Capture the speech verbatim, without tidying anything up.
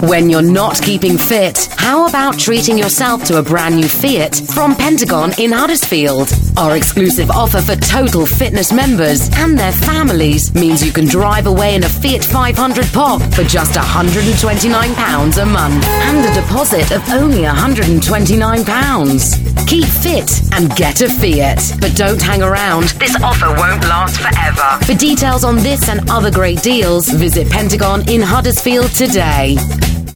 When you're not keeping fit, how about treating yourself to a brand new Fiat from Pentagon in Huddersfield? Our exclusive offer for total fitness members and their families means you can drive away in a Fiat five hundred Pop for just one hundred twenty-nine pounds a month and a deposit of only one hundred twenty-nine pounds. Keep fit and get a Fiat, but don't hang around. This offer won't last forever. For details on this and other great deals, visit Pentagon in Huddersfield today.